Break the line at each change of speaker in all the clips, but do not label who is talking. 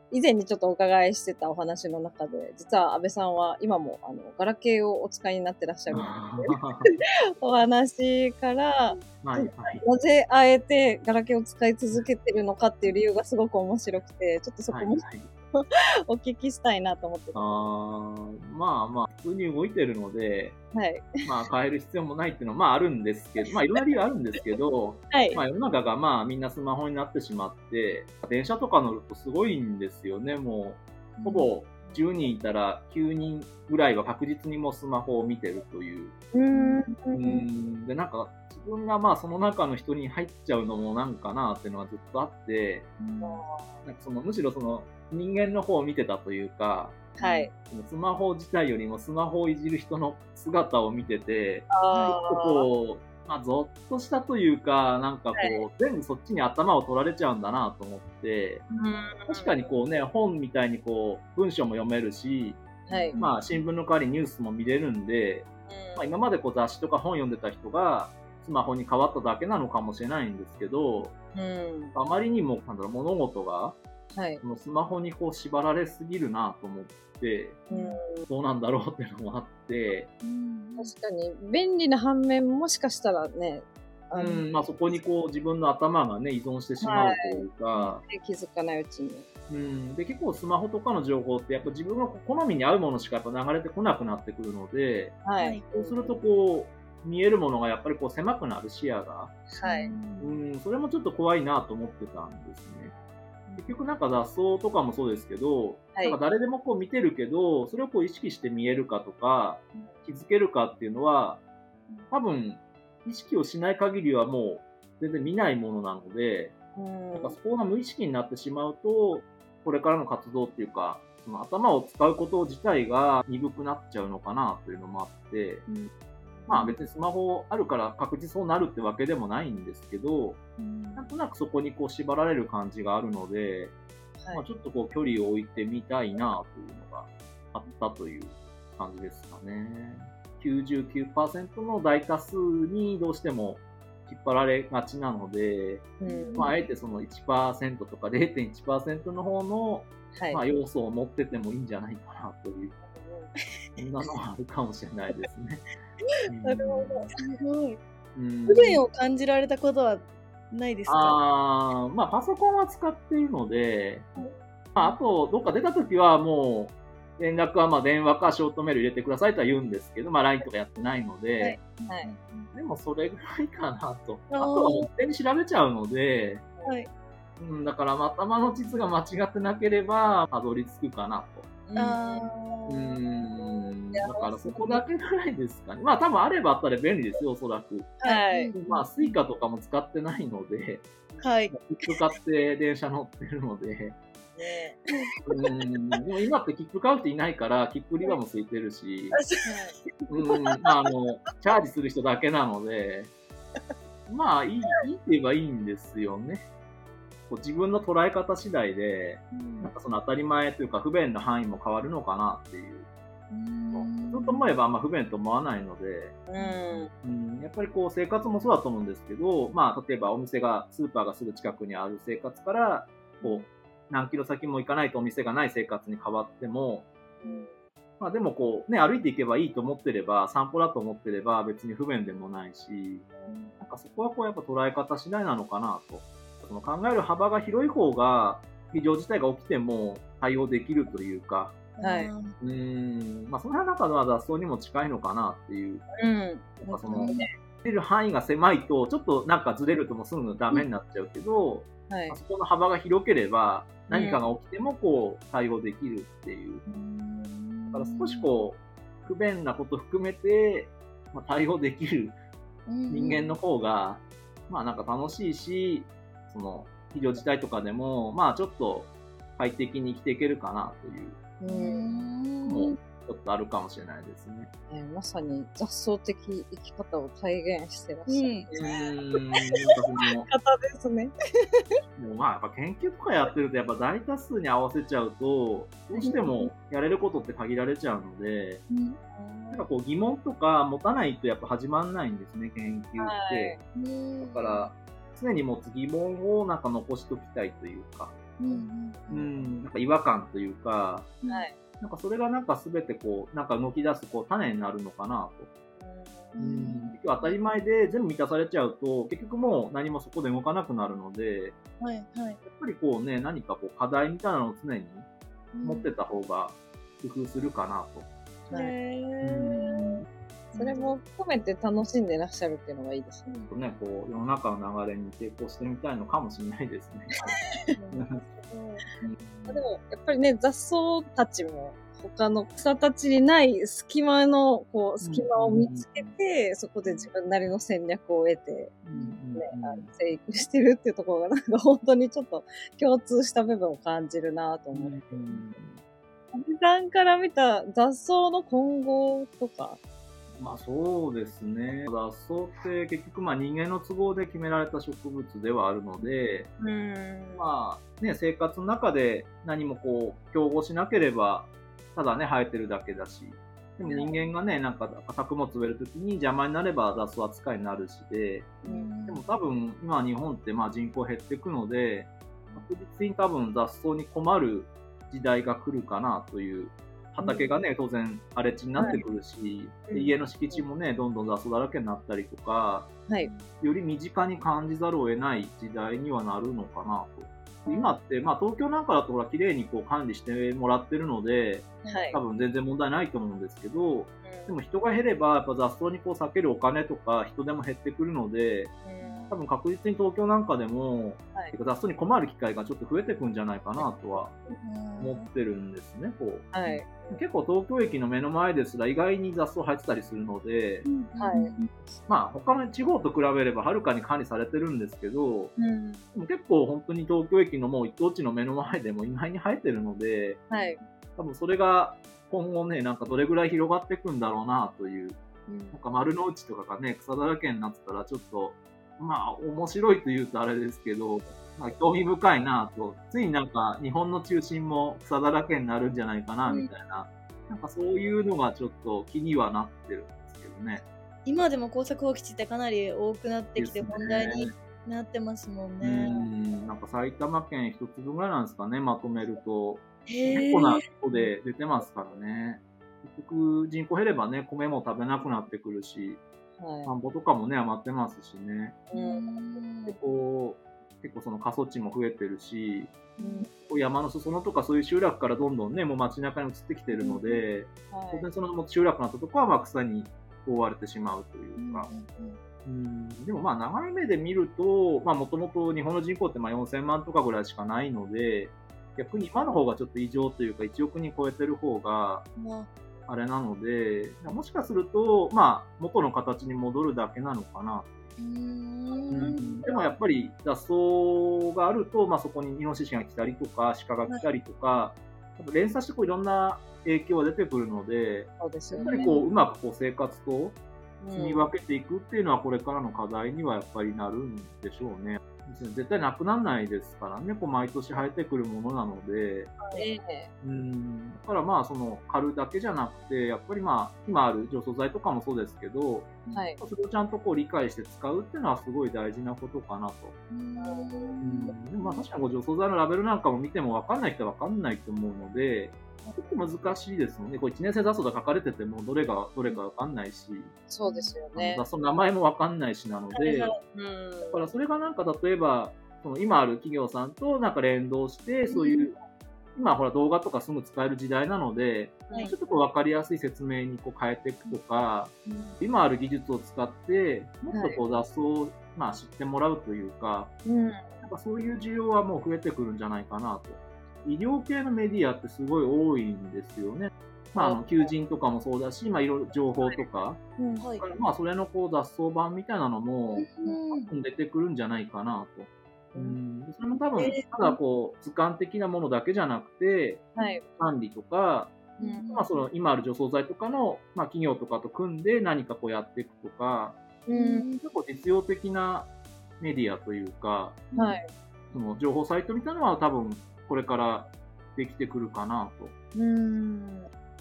以前にちょっとお伺いしてたお話の中で、実は安倍さんは今もガラケーをお使いになってらっしゃるお話から、
はいはい、
なぜあえてガラケーを使い続けてるのかっていう理由がすごく面白くて、ちょっとそこも、はいはい、お聞きしたいなと思って。
まあまあ、普通に動いてるので、
はい。
まあ変える必要もないっていうのはまああるんですけど、まあいろんな理由あるんですけど、はい、まあ世の中がまあみんなスマホになってしまって、電車とか乗るとすごいんですよね、もう。ほぼ10人いたら9人ぐらいは確実にもうスマホを見てるという。で、なんか自分がまあその中の人に入っちゃうのもなんかなっていうのはずっとあって、なんかむしろ人間の方を見てたというか、はい、スマホ自体よりもスマホをいじる人の姿を見てて、ちょっとこう、まあ、ゾッとしたというか、なんかこう、はい、全部そっちに頭を取られちゃうんだなと思って、確かにこうね、本みたいにこう、文章も読めるし、はい、まあ、新聞の代わりにニュースも見れるんで、まあ、今までこう雑誌とか本読んでた人が、スマホに変わっただけなのかもしれないんですけど、あまりにも、なんだろう、物事が、はい、スマホにこう縛られすぎるなと思って、どうなんだろうっていうのもあって、
確かに便利な反面もしかしたらね、
まあそこにこう自分の頭がね依存してしまうというか、はい、
気づかないうちに、
で結構スマホとかの情報ってやっぱ自分の好みに合うものしかやっぱ流れてこなくなってくるので、はい、そうするとこう見えるものがやっぱりこう狭くなる視野が、はい、それもちょっと怖いなと思ってたんですね。結局なんか雑草とかもそうですけど、はい、なんか誰でもこう見てるけど、それをこう意識して見えるかとか、気づけるかっていうのは、多分意識をしない限りはもう全然見ないものなので、なんかそこが無意識になってしまうと、これからの活動っていうか、その頭を使うこと自体が鈍くなっちゃうのかなというのもあって、まあ別にスマホあるから確実そうなるってわけでもないんですけど、なんとなくそこにこう縛られる感じがあるので、はい、まあちょっとこう距離を置いてみたいなというのがあったという感じですかね。99% の大多数にどうしても引っ張られがちなので、まああえてその 1% とか 0.1% の方の、はい、まあ要素を持っててもいいんじゃないかなという、そんなのはあるかもしれないですね。
なるほど。すごい。不便を感じられたことはないですか？
まあパソコンは使っているので、まああとどっか出たときはもう連絡はまあ電話かショートメール入れてくださいとは言うんですけど、まあ LINE とかやってないので、はいはい、でもそれぐらいかなと。あとは勝手に調べちゃうので、はい、だから頭の地図が間違ってなければたどり着くかなと。だからそこだけぐらいですかね。まあ多分あればあったら便利ですよ、おそらく。はい。まあスイカとかも使ってないので、はい。切符買って電車乗ってるので。ね、でも今って切符買う人いないから、切符売り場も空いてるし、まあチャージする人だけなので、まあいいって言えばいいんですよね。自分の捉え方次第で、なんかその当たり前というか不便な範囲も変わるのかなっていう。ずっと思えばあんま不便と思わないので、やっぱりこう生活もそうだと思うんですけど、まあ例えばお店が、スーパーがすぐ近くにある生活から、こう、何キロ先も行かないとお店がない生活に変わっても、まあでもこうね、歩いていけばいいと思ってれば、散歩だと思ってれば別に不便でもないし、なんかそこはこうやっぱ捉え方次第なのかなと。その考える幅が広い方が、非常事態が起きても対応できるというか、はい。まあその中では雑草にも近いのかなっていう。なんかその、出る範囲が狭いと、ちょっとなんかずれるともうすぐダメになっちゃうけど、はい、そこの幅が広ければ、何かが起きてもこう対応できるっていう。だから少しこう、不便なこと含めて、まあ、対応できる人間の方が、まあなんか楽しいし、その、非常事態とかでも、まあちょっと快適に生きていけるかなという、もうちょっとあるかもしれないですね。
まさに雑草的生き方を体現してらっしゃる。方ですね。
でもまあやっぱ研究とかやってるとやっぱ大多数に合わせちゃうと、どうしてもやれることって限られちゃうので、なんかこう疑問とか持たないとやっぱ始まんないんですね、研究って。だから、常に持つ疑問をなんか残しときたいというか。 なんか違和感というか、
はい。
なんかそれがなんか全てこう、なんか動き出すこう種になるのかなと。結局当たり前で全部満たされちゃうと、結局もう何もそこで動かなくなるので、やっぱりこうね、何かこう課題みたいなのを常に持ってた方が工夫するかなと。
それも含めて楽しんでらっしゃるっていうのがいいですね。
こう世の中の流れに抵抗してみたいのかもしれないですね。
でもやっぱりね、雑草たちも他の草たちにない隙間の隙間を見つけて、そこで自分なりの戦略を得て、生育してるっていうところがなんか本当にちょっと共通した部分を感じるなと思って。阿部さんから見た雑草の今後とか。
まあそうですね。雑草って結局まあ人間の都合で決められた植物ではあるので、まあね、生活の中で何もこう競合しなければ、ただね、生えてるだけだし、でも人間がね、なんか作物植えるときに邪魔になれば雑草扱いになるしで、でも多分今日本ってまあ人口減っていくので、確実に多分雑草に困る時代が来るかなという。畑がね、当然荒れ地になってくるし、家の敷地もね、どんどん雑草だらけになったりとか、より身近に感じざるを得ない時代にはなるのかなと。今って、まあ東京なんかだとほら綺麗にこう管理してもらってるので、多分全然問題ないと思うんですけど、でも人が減ればやっぱ雑草にこう避けるお金とか人手も減ってくるので、多分確実に東京なんかでも、雑草に困る機会がちょっと増えてくんじゃないかなとは思ってるんですね。結構東京駅の目の前ですら意外に雑草生えてたりするので、まあ他の地方と比べればはるかに管理されてるんですけど、でも結構本当に東京駅のもう一等地の目の前でも意外に生えてるので、多分それが今後ね、なんかどれぐらい広がっていくんだろうなという、なんか丸の内とかがね、草だらけになってたらちょっと、まあ面白いと言うとあれですけど、まあ、興味深いなと、ついになんか日本の中心も草だらけになるんじゃないかなみたいな、なんかそういうのがちょっと気にはなってるんですけどね。
今でも耕作放棄地ってかなり多くなってきて問題になってますもんね。
なんか埼玉県一粒ぐらいなんですかね、まとめると。結構な規模で出てますからね。結局人口減ればね、米も食べなくなってくるし、田んぼとかもね、余ってますしね。結構その過疎地も増えてるし、山の裾野とかそういう集落からどんどんね、もう街中に移ってきてるので、当然その集落のとこはまあ草に覆われてしまうというか。でもまあ長い目で見ると、まあもともと日本の人口ってまあ4000万とかぐらいしかないので、逆に今の方がちょっと異常というか1億人超えてる方が、あれなので、もしかすると、まあ元の形に戻るだけなのかな。でもやっぱり雑草があると、まあそこにイノシシが来たりとか、鹿が来たりとか、連鎖してこういろんな影響が出てくるので、やっぱりこううまくこう生活と住み分けていくっていうのはこれからの課題にはやっぱりなるんでしょうね。絶対なくならないですからね、こう毎年生えてくるものなので、だからまあその刈るだけじゃなくて、やっぱりまあ今ある除草剤とかもそうですけど、それをちゃんとこう理解して使うっていうのはすごい大事なことかなと。でもまあ確かに除草剤のラベルなんかも見ても分かんない人は分かんないと思うので、ちょっと難しいですもんね。これ1年生雑草で書かれててもどれか分かんないし、
そうですよね。
雑草の名前も分かんないしなので、だからそれがなんか例えば、その今ある企業さんとなんか連動して、そういう、今ほら動画とかすぐ使える時代なので、ちょっとこう分かりやすい説明にこう変えていくとか、今ある技術を使って、もっとこう雑草をまあ知ってもらうというか、なんかそういう需要はもう増えてくるんじゃないかなと。医療系のメディアってすごい多いんですよね。まあ、求人とかもそうだし、まあ、いろいろ情報とか、まあ、それのこう雑草版みたいなのも、出てくるんじゃないかなと。それも多分、ただこう、図鑑的なものだけじゃなくて、管理とか、まあ、その今ある除草剤とかの、まあ、企業とかと組んで何かこうやっていくとか、結構実用的なメディアというか、その情報サイトみたいなのは多分、これからできてくるかなと。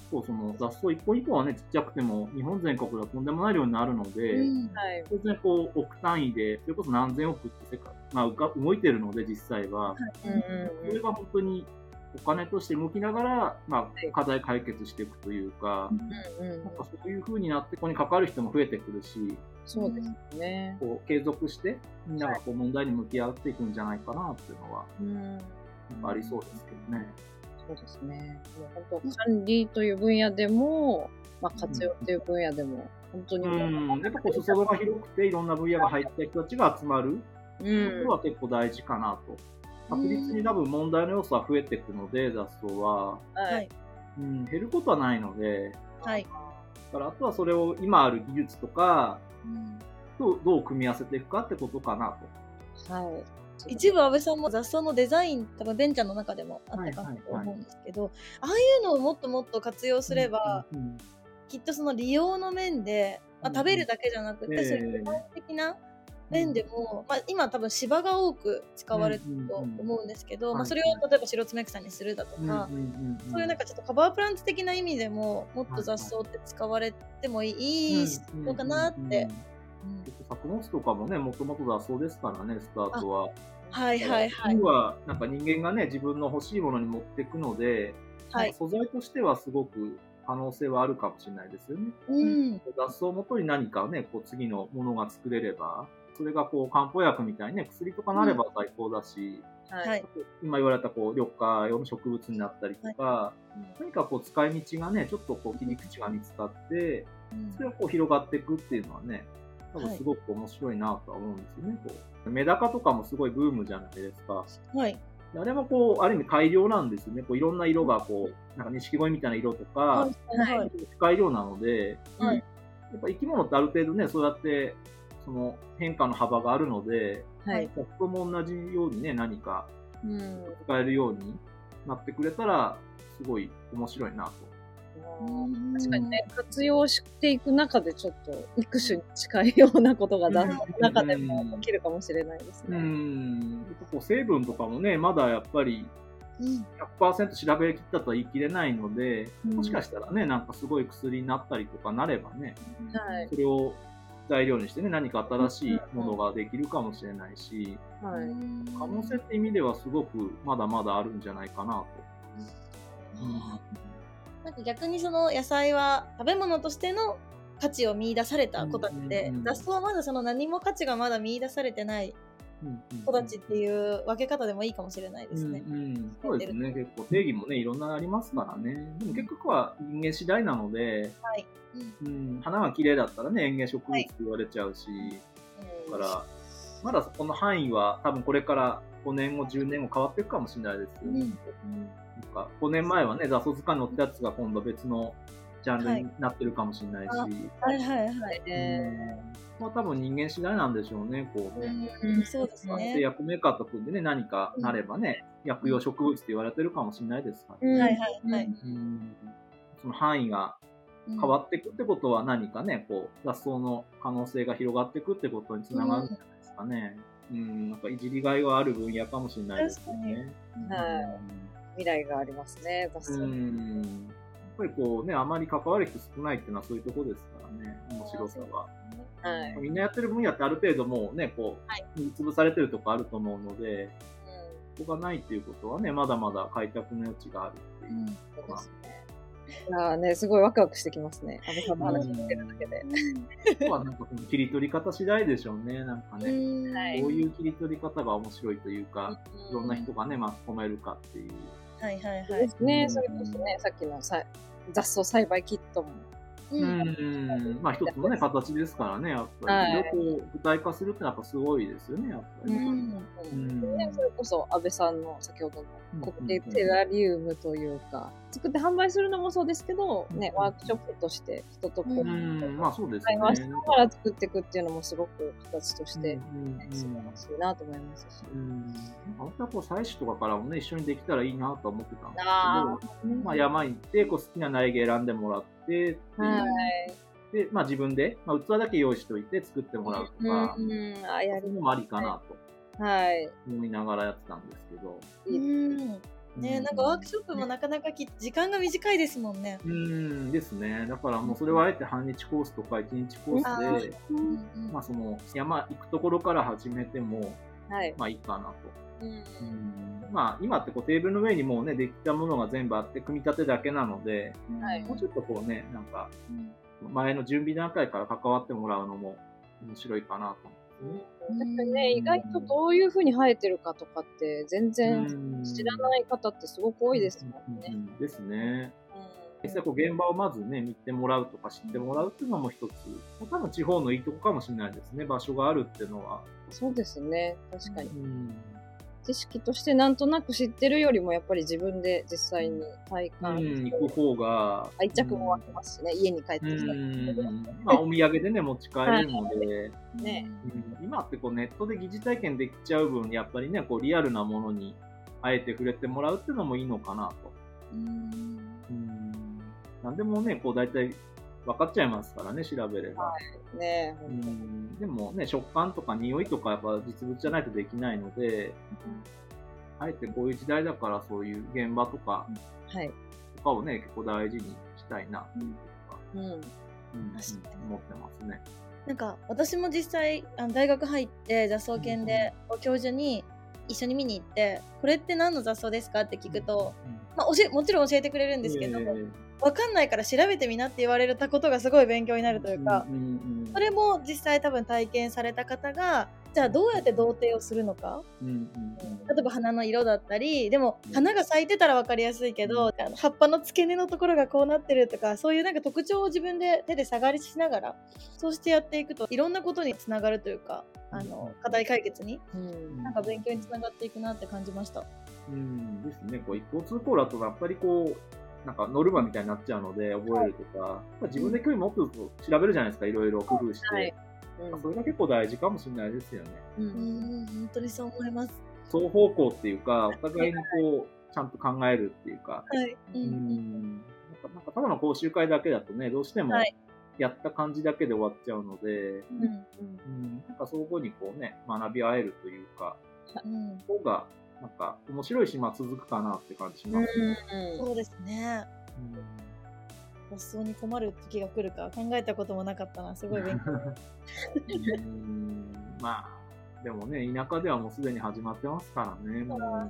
構その雑草一個一個はね、ちっちゃくても、日本全国ではとんでもない量になるので、当然こう、億単位で、それこそ何千億って世界、動いてるので、実際は。それが本当にお金として動きながら、課題解決していくというか、なんかそういう風になって、ここに関わる人も増えてくるし、
そうですね。
こう継続して、みんながこう問題に向き合っていくんじゃないかなっていうのは、ありそうですけどね。
そうですね。もう本当管理という分野でも、活用という分野でも、本当に。
やっぱこう裾野が広くて、いろんな分野が入った人たちが集まることは結構大事かなと。確実に多分問題の要素は増えていくので、雑草は。減ることはないので、だからあとはそれを今ある技術とか、とどう組み合わせていくかってことかなと。
一部安倍さんも雑草のデザイン、多分ベンチャーの中でもあったかと思うんですけど、ああいうのをもっともっと活用すれば、きっとその利用の面で、食べるだけじゃなくて、そういう具体的な面でも、今多分芝が多く使われてると思うんですけど、それを例えば白爪草にするだとか、そういうなんかちょっとカバープランツ的な意味でも、もっと雑草って使われてもいいのかなって。
作物とかもね、もともと雑草ですからね、スタートは。なんか人間がね、自分の欲しいものに持っていくので、素材としてはすごく可能性はあるかもしれないですよね。雑草をもとに何かね、こう次のものが作れれば、それがこう漢方薬みたいにね、薬とかなれば最高だし、今言われたこう緑化用の植物になったりとか、何かこう使い道がね、ちょっとこう切り口が見つかって、それがこう広がっていくっていうのはね、多分すごく面白いなとは思うんですよね。こうメダカとかもすごいブームじゃないですか。あれもこう、ある意味改良なんですよね。こういろんな色がこう、なんか錦鯉みたいな色とか、改良なので、やっぱ生き物ってある程度ね、そうやって、その変化の幅があるので、人も同じようにね、何か使えるようになってくれたら、すごい面白いなと。
確かにね、活用していく中でちょっと育種に近いようなことが雑草の中でも起きるかもしれないですね。
こう成分とかもね、まだやっぱり 100% 調べきったとは言い切れないので、もしかしたらね、なんかすごい薬になったりとかなればね、それを材料にしてね、何か新しいものができるかもしれないし、可能性って意味ではすごくまだまだあるんじゃないかなと。
なんか逆にその野菜は食べ物としての価値を見出された子たちで、雑草はまだその何も価値がまだ見出されてない子たちっていう分け方でもいいかもしれないですね。
そうですね。結構定義もね、いろんなありますからね。でも結局は人間次第なので、花が綺麗だったらね、園芸植物って言われちゃうし、だから、まだこの範囲は多分これから5年後、10年後変わっていくかもしれないですよね。なんか5年前はね、雑草図鑑に載ったやつが今度別のジャンルになってるかもしれないし、多分人間次第なんでしょうね、こうね。
そうですね。
製薬メーカーと組んでね、何かなればね、薬用植物って言われてるかもしれないですからね。その範囲が変わっていくってことは何かね、こう、雑草の可能性が広がっていくってことにつながるんじゃないですかね。なんかいじりがいはある分野かもしれないですよね。
未来がありますね、雑草。
やっぱりこうね、あまり関わる人少ないっていうのはそういうところですからね、面白さは。みんなやってる分野ってある程度もうね、こう、見潰されてるとこあると思うので、そこがないっていうことはね、まだまだ開拓の余地があるっていうことが。
いやね、すごいワクワクしてきますね。安倍さんの話聞いてるだけで。
なんか切り取り方次第でしょうね、なんかね。こういう切り取り方が面白いというか、いろんな人がね、巻き込めるかっていう。
そうですね、それこそね、さっきの雑草栽培キットも。
一つのね、形ですからね、やっぱり。それを具体化するってのはやっぱすごいですよね、やっぱり。
それこそ安倍さんの先ほどの国定テラリウムというか、作って販売するのもそうですけど、ね、ワークショップとして人とこう、
そうですね。
会話しながら作っていくっていうのもすごく形として、素晴らしいなと思いますし。
本当はこう、採取とかからもね、一緒にできたらいいなと思ってたんですけど、山に行って、こう好きな苗木選んでもらって、で、自分で、器だけ用意しておいて作ってもらうとか、そういうのもありかなと思いながらやってたんですけど。
ね、なんかワークショップもなかなか時間が短いですもんね。
ですね。だからもうそれはあえて半日コースとか1日コースで、まあその山行くところから始めても、まあいいかなと。まあ今ってこうテーブルの上にもうね、できたものが全部あって、組み立てだけなので、もうちょっとこうね、なんか、前の準備段階から関わってもらうのも面白いかなと思ってね。
確かにね、意外とどういう風に生えてるかとかって全然知らない方ってすごく多いですもんね。
ですね。実際こう現場をまずね、見てもらうとか知ってもらうっていうのも一つ、多分地方のいいとこかもしれないですね。場所があるっていうのは。
そうですね。確かに。知識としてなんとなく知ってるよりもやっぱり自分で実際に体感
行く方が
愛着も湧きますしね、家に帰ってきた
り。まあお土産でね、持ち帰れるので、今ってこうネットで疑似体験できちゃう分、やっぱりね、こうリアルなものにあえて触れてもらうっていうのもいいのかなと。なんでもね、こう大体分かっちゃいますからね、調べれば。でもね、食感とか匂いとかやっぱ実物じゃないとできないので、あえてこういう時代だからそういう現場とか、とかをね、結構大事にしたいなと思ってますね。
なんか私も実際大学入って雑草研で教授に一緒に見に行って、これって何の雑草ですかって聞くと、まあ、もちろん教えてくれるんですけど、分かんないから調べてみなって言われたことがすごい勉強になるというか、それも実際多分体験された方がじゃあどうやって同定をするのか、例えば花の色だったり、でも花が咲いてたら分かりやすいけど、葉っぱの付け根のところがこうなってるとか、そういうなんか特徴を自分で手で探りしながらそうしてやっていくといろんなことにつながるというか、課題解決に、なんか勉強につながっていくなって感じました。
ですね。こう一方通行だとやっぱりこうなんかノルマみたいになっちゃうので覚えるとか、自分で興味持ってると調べるじゃないですか、いろいろ工夫して、それが結構大事かもしれないですよね。
本当にそう思います。
双方向っていうか、お互いにこうちゃんと考えるっていうか、なんかただの講習会だけだとね、どうしてもやった感じだけで終わっちゃうので、なんか相互にこうね、学び合えるというか、方がなんか面白いし、まあ続くかなって感じしますね。
そうですね。発想に困る時が来るか考えたこともなかったな。すごい勉強。
まあでもね、田舎ではもうすでに始まってますからね。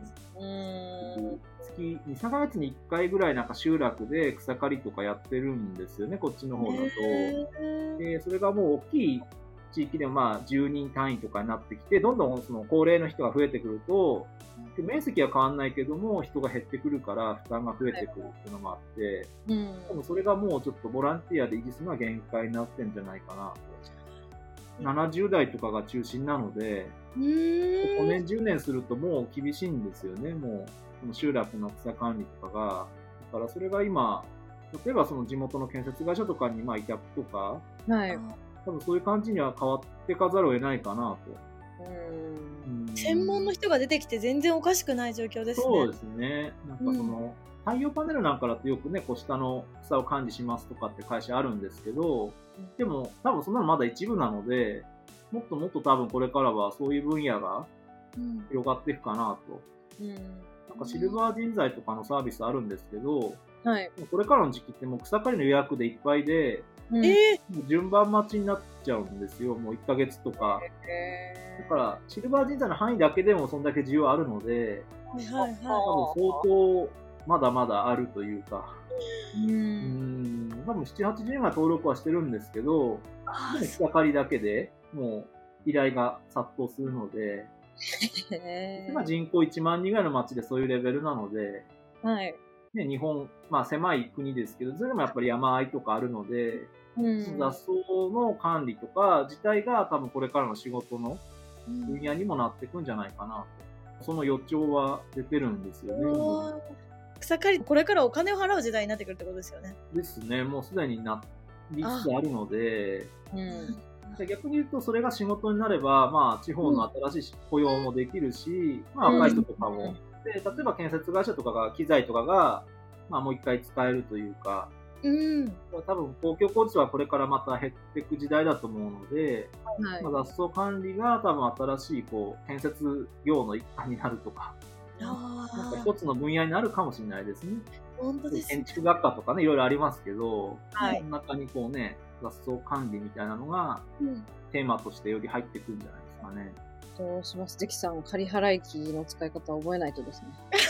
月2、3ヶ月に1回ぐらいなんか集落で草刈りとかやってるんですよね、こっちの方だと。でそれがもう大きい地域でもまあ10人単位とかになってきて、どんどんその高齢の人が増えてくると、面積は変わんないけども人が減ってくるから負担が増えてくるっていうのもあって、でもそれがもうちょっとボランティアで維持するのは限界になってんじゃないかなと。70代とかが中心なので、5年10年するともう厳しいんですよね、もうその集落の草管理とかが。だからそれが今、例えばその地元の建設会社とかにまあ委託とか、多分そういう感じには変わってかざるを得ないかなと。
専門の人が出てきて全然おかしくない状況ですね。
そうですね。なんかその、太陽パネルなんかだとよくね、こう下の草を管理しますとかって会社あるんですけど、でも多分そんなのまだ一部なので、もっともっと多分これからはそういう分野が広がっていくかなと。なんかシルバー人材とかのサービスあるんですけど、これからの時期ってもう草刈りの予約でいっぱいで、順番待ちになっちゃうんですよ、もう1ヶ月とか。だからシルバー人材の範囲だけでもそんだけ需要あるので、多分相当まだまだあるというか、多分7、80人が登録はしてるんですけど、草刈りだけでもう依頼が殺到するので、今人口1万人ぐらいの町でそういうレベルなので、日本、まあ狭い国ですけど、それでもやっぱり山あいとかあるので、雑草の管理とか自体が多分これからの仕事の分野にもなっていくんじゃないかなと。その予兆は出てるんですよね。
草刈り、これからお金を払う時代になってくるってことですよね。
ですね。もうすでになりつつあるので、逆に言うとそれが仕事になれば、まあ地方の新しい雇用もできるし、まあ若い人とかも、で例えば建設会社とかが機材とかが、まあ、もう一回使えるというか、多分公共交通はこれからまた減っていく時代だと思うので、まあ、雑草管理が多分新しいこう建設業の一環になるとか、 なんか一つの分野になるかもしれないですね。
本当です、
建築学科とかね、いろいろありますけど、
はい、
その中にこうね、雑草管理みたいなのが、テーマとしてより入ってくるんじゃないですかね。
どうします？関さん、仮払い機の使い方を覚えないとですね。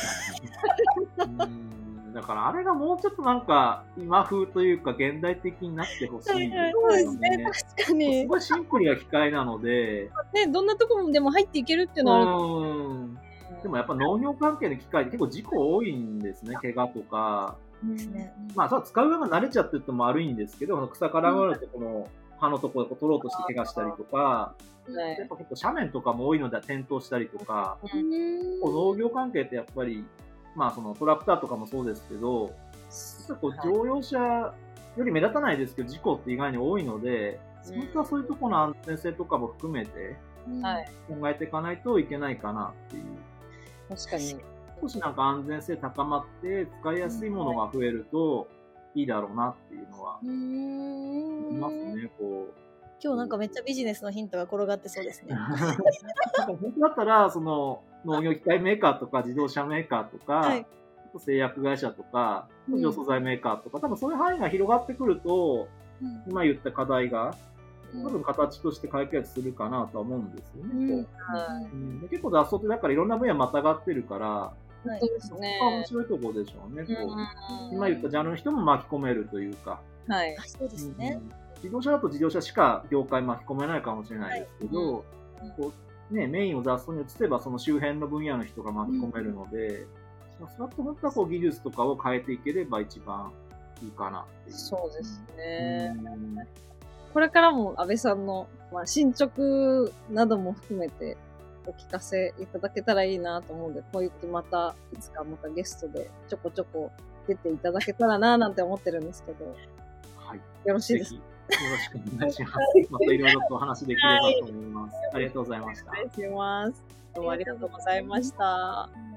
だからあれがもうちょっとなんか今風というか現代的になってほしいです
そうですね、確かに。
すごいシンプルな機械なので、
ね、どんなところでも入っていけるっていうのはある。
でもやっぱ農業関係の機械って結構事故多いんですね、怪我とか。
ですね。
まあ、使う側が慣れちゃってると悪いんですけど、草からがるとこの葉のところを取ろうとして怪我したりとか、やっぱ結構斜面とかも多いので転倒したりとか、農業関係ってやっぱり、まあそのトラクターとかもそうですけど、こう乗用車より目立たないですけど、事故って意外に多いので、本当はそういうところの安全性とかも含めて考えていかないといけないかなっていう。
確かに。
少しなんか安全性高まって使いやすいものが増えるといいだろうなっていうのは思いますね。こう
今日なんかめっちゃビジネスのヒントが転がってそうですね。
本当だったらその農業機械メーカーとか自動車メーカーとか、はい、製薬会社とか補助素材メーカーとか、多分そういう範囲が広がってくると、今言った課題が多分形として解決するかなとは思うんですよね。結構雑草ってだからいろんな分野またがってるから、
そうですね。
面白いところでしょうね。今言ったジャンルの人も巻き込めるというか。
はい。そうですね。
自動車だと自動車しか業界巻き込めないかもしれないですけど、こうね、メインを雑草に移せばその周辺の分野の人が巻き込めるので、それって本当はこう技術とかを変えていければ一番いいかなっていう。
そうですね。これからも安倍さんの、進捗なども含めてお聞かせいただけたらいいなと思うので、こういうことまたいつかまたゲストでちょこちょこ出ていただけたらななんて思ってるんですけど、
はい、
よろしいですか？
よろしくお願いします。またいろいろとお話できればと思います。ありがとうございました。
お願いします。どうもありがとうございました。